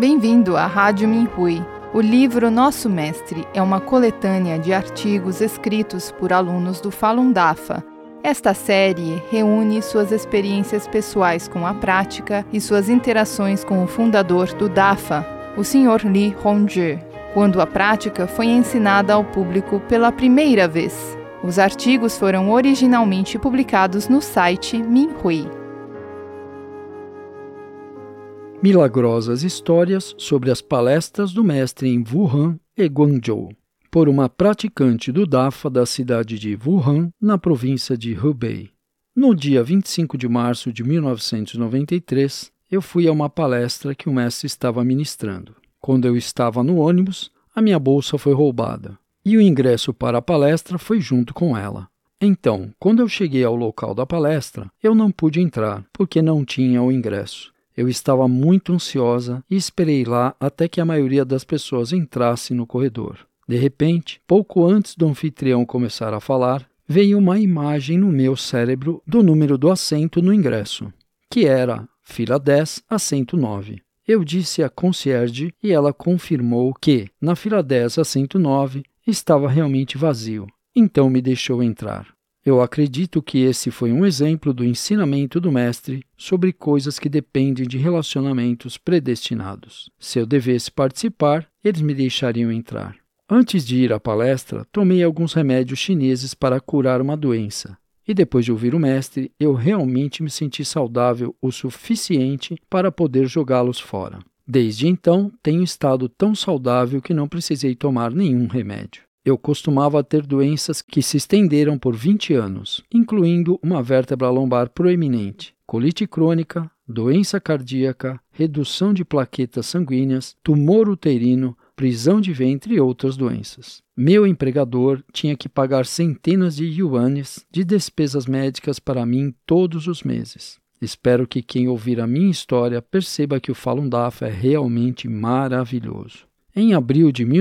Bem-vindo à Rádio Minhui. O livro Nosso Mestre é uma coletânea de artigos escritos por alunos do Falun Dafa. Esta série reúne suas experiências pessoais com a prática e suas interações com o fundador do Dafa, o Sr. Li Hongzhi, quando a prática foi ensinada ao público pela primeira vez. Os artigos foram originalmente publicados no site Minhui. Milagrosas histórias sobre as palestras do mestre em Wuhan e Guangzhou, por uma praticante do Dafa da cidade de Wuhan, na província de Hubei. No dia 25 de março de 1993, eu fui a uma palestra que o mestre estava ministrando. Quando eu estava no ônibus, a minha bolsa foi roubada, e o ingresso para a palestra foi junto com ela. Então, quando eu cheguei ao local da palestra, eu não pude entrar, porque não tinha o ingresso. Eu estava muito ansiosa e esperei lá até que a maioria das pessoas entrasse no corredor. De repente, pouco antes do anfitrião começar a falar, veio uma imagem no meu cérebro do número do assento no ingresso, que era fila 10, assento 9. Eu disse à concierge e ela confirmou que, na fila 10, assento 9, estava realmente vazio. Então me deixou entrar. Eu acredito que esse foi um exemplo do ensinamento do mestre sobre coisas que dependem de relacionamentos predestinados. Se eu devesse participar, eles me deixariam entrar. Antes de ir à palestra, tomei alguns remédios chineses para curar uma doença. E depois de ouvir o mestre, eu realmente me senti saudável o suficiente para poder jogá-los fora. Desde então, tenho estado tão saudável que não precisei tomar nenhum remédio. Eu costumava ter doenças que se estenderam por 20 anos, incluindo uma vértebra lombar proeminente, colite crônica, doença cardíaca, redução de plaquetas sanguíneas, tumor uterino, prisão de ventre e outras doenças. Meu empregador tinha que pagar centenas de yuanes de despesas médicas para mim todos os meses. Espero que quem ouvir a minha história perceba que o Falun Dafa é realmente maravilhoso. Em abril de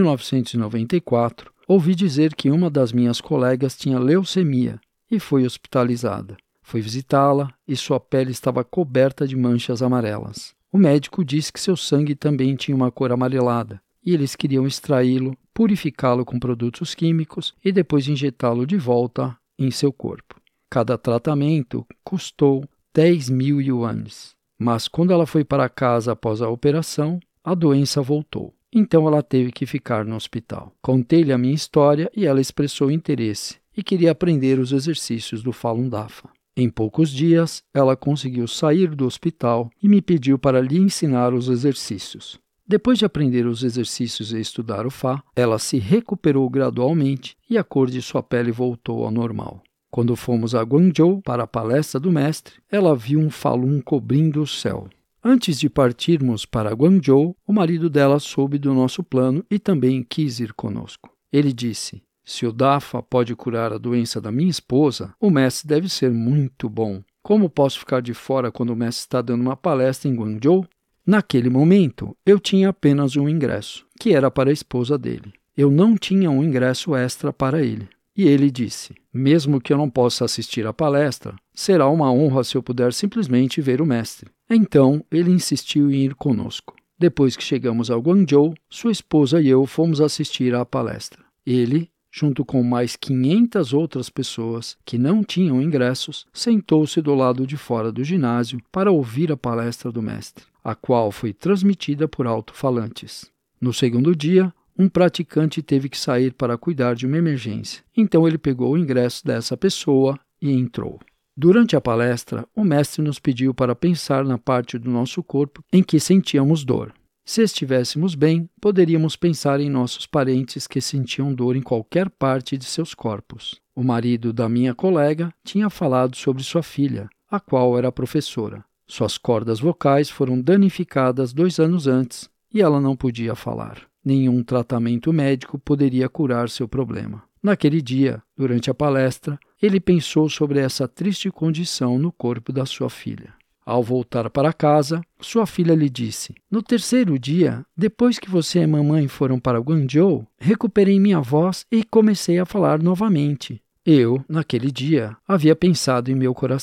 1994, ouvi dizer que uma das minhas colegas tinha leucemia e foi hospitalizada. Fui visitá-la e sua pele estava coberta de manchas amarelas. O médico disse que seu sangue também tinha uma cor amarelada e eles queriam extraí-lo, purificá-lo com produtos químicos e depois injetá-lo de volta em seu corpo. Cada tratamento custou 10.000 yuanes, mas quando ela foi para casa após a operação, a doença voltou. Então ela teve que ficar no hospital. Contei-lhe a minha história e ela expressou interesse e queria aprender os exercícios do Falun Dafa. Em poucos dias, ela conseguiu sair do hospital e me pediu para lhe ensinar os exercícios. Depois de aprender os exercícios e estudar o Fá, ela se recuperou gradualmente e a cor de sua pele voltou ao normal. Quando fomos a Guangzhou para a palestra do mestre, ela viu um Falun cobrindo o céu. Antes de partirmos para Guangzhou, o marido dela soube do nosso plano e também quis ir conosco. Ele disse: se o Dafa pode curar a doença da minha esposa, o mestre deve ser muito bom. Como posso ficar de fora quando o mestre está dando uma palestra em Guangzhou? Naquele momento, eu tinha apenas um ingresso, que era para a esposa dele. Eu não tinha um ingresso extra para ele. E ele disse: mesmo que eu não possa assistir à palestra, será uma honra se eu puder simplesmente ver o mestre. Então, ele insistiu em ir conosco. Depois que chegamos ao Guangzhou, sua esposa e eu fomos assistir à palestra. Ele, junto com mais 500 outras pessoas que não tinham ingressos, sentou-se do lado de fora do ginásio para ouvir a palestra do mestre, a qual foi transmitida por alto-falantes. No segundo dia, um praticante teve que sair para cuidar de uma emergência. Então ele pegou o ingresso dessa pessoa e entrou. Durante a palestra, o mestre nos pediu para pensar na parte do nosso corpo em que sentíamos dor. Se estivéssemos bem, poderíamos pensar em nossos parentes que sentiam dor em qualquer parte de seus corpos. O marido da minha colega tinha falado sobre sua filha, a qual era professora. Suas cordas vocais foram danificadas 2 anos antes e ela não podia falar. Nenhum tratamento médico poderia curar seu problema. Naquele dia, durante a palestra, ele pensou sobre essa triste condição no corpo da sua filha. Ao voltar para casa, sua filha lhe disse: no terceiro dia, depois que você e mamãe foram para Guangzhou, recuperei minha voz e comecei a falar novamente. Eu, naquele dia, havia pensado em meu coração: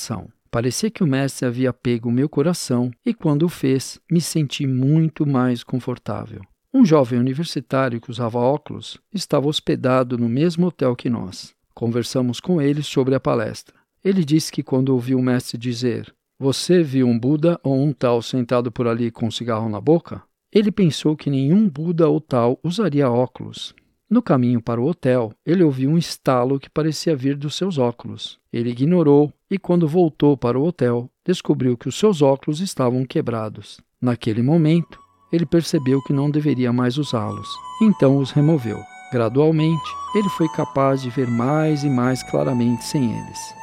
Parecia que o mestre havia pego o meu coração e, quando o fez, me senti muito mais confortável. Um jovem universitário que usava óculos estava hospedado no mesmo hotel que nós. Conversamos com ele sobre a palestra. Ele disse que quando ouviu o mestre dizer: "Você viu um Buda ou um tal sentado por ali com um cigarro na boca?", ele pensou que nenhum Buda ou tal usaria óculos. No caminho para o hotel, ele ouviu um estalo que parecia vir dos seus óculos. Ele ignorou e, quando voltou para o hotel, descobriu que os seus óculos estavam quebrados. Naquele momento, ele percebeu que não deveria mais usá-los, então os removeu. Gradualmente, ele foi capaz de ver mais e mais claramente sem eles.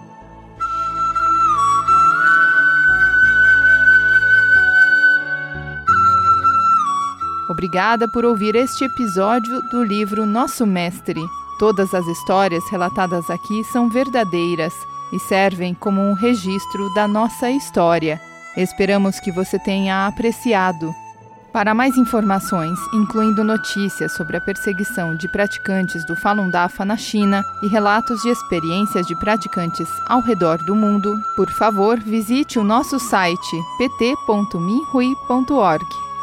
Obrigada por ouvir este episódio do livro Nosso Mestre. Todas as histórias relatadas aqui são verdadeiras e servem como um registro da nossa história. Esperamos que você tenha apreciado. Para mais informações, incluindo notícias sobre a perseguição de praticantes do Falun Dafa na China e relatos de experiências de praticantes ao redor do mundo, por favor, visite o nosso site pt.minhui.org.